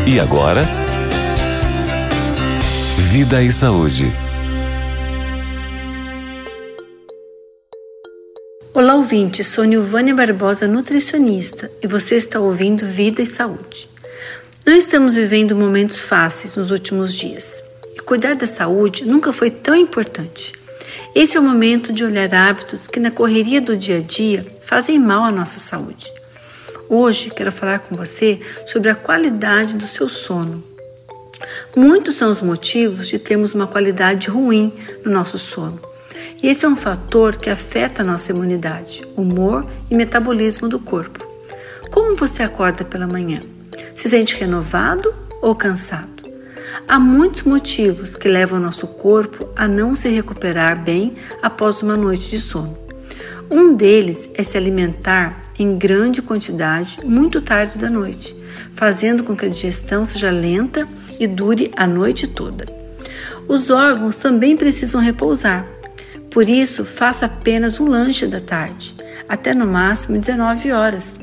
E agora, Vida e Saúde. Olá, ouvinte, sou Nilvânia Barbosa, nutricionista, e você está ouvindo Vida e Saúde. Não estamos vivendo momentos fáceis nos últimos dias, e cuidar da saúde nunca foi tão importante. Esse é o momento de olhar hábitos que na correria do dia a dia fazem mal à nossa saúde. Hoje quero falar com você sobre a qualidade do seu sono. Muitos são os motivos de termos uma qualidade ruim no nosso sono. E esse é um fator que afeta a nossa imunidade, humor e metabolismo do corpo. Como você acorda pela manhã? Se sente renovado ou cansado? Há muitos motivos que levam o nosso corpo a não se recuperar bem após uma noite de sono. Um deles é se alimentar em grande quantidade muito tarde da noite, fazendo com que a digestão seja lenta e dure a noite toda. Os órgãos também precisam repousar. Por isso, faça apenas um lanche da tarde, até no máximo 19 horas.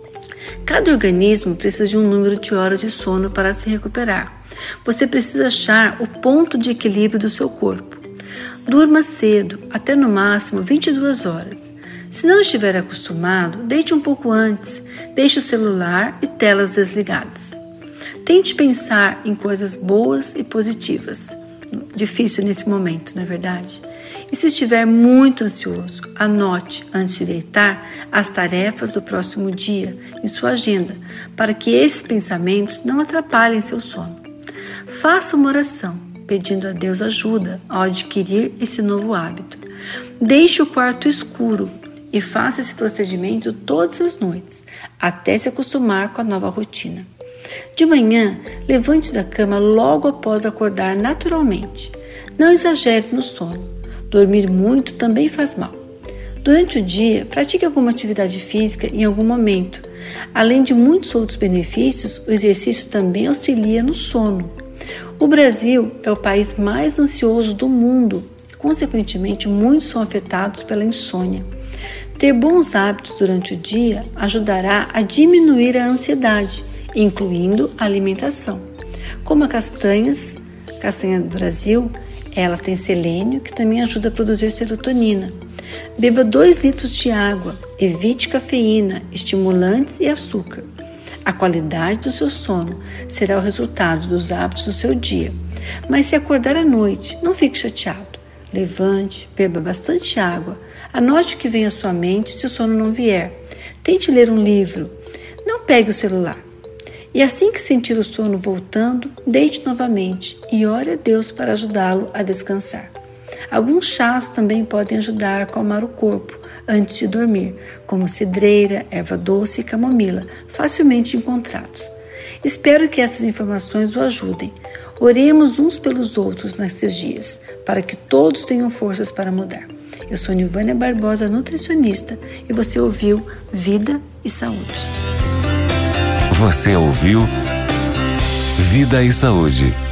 Cada organismo precisa de um número de horas de sono para se recuperar. Você precisa achar o ponto de equilíbrio do seu corpo. Durma cedo, até no máximo 22 horas. Se não estiver acostumado, deite um pouco antes, deixe o celular e telas desligadas. Tente pensar em coisas boas e positivas. Difícil nesse momento, não é verdade? E se estiver muito ansioso, anote antes de deitar as tarefas do próximo dia em sua agenda, para que esses pensamentos não atrapalhem seu sono. Faça uma oração, pedindo a Deus ajuda ao adquirir esse novo hábito. Deixe o quarto escuro e faça esse procedimento todas as noites, até se acostumar com a nova rotina. De manhã, levante da cama logo após acordar naturalmente. Não exagere no sono. Dormir muito também faz mal. Durante o dia, pratique alguma atividade física em algum momento. Além de muitos outros benefícios, o exercício também auxilia no sono. O Brasil é o país mais ansioso do mundo e, consequentemente, muitos são afetados pela insônia. Ter bons hábitos durante o dia ajudará a diminuir a ansiedade, incluindo a alimentação. Como a castanha do Brasil, ela tem selênio, que também ajuda a produzir serotonina. Beba 2 litros de água, evite cafeína, estimulantes e açúcar. A qualidade do seu sono será o resultado dos hábitos do seu dia. Mas se acordar à noite, não fique chateado. Levante, beba bastante água. Anote o que vem à sua mente se o sono não vier. Tente ler um livro. Não pegue o celular. E assim que sentir o sono voltando, deite novamente e ore a Deus para ajudá-lo a descansar. Alguns chás também podem ajudar a acalmar o corpo antes de dormir, como cidreira, erva doce e camomila, facilmente encontrados. Espero que essas informações o ajudem. Oremos uns pelos outros nesses dias, para que todos tenham forças para mudar. Eu sou Nilvânia Barbosa, nutricionista, e você ouviu Vida e Saúde. Você ouviu Vida e Saúde.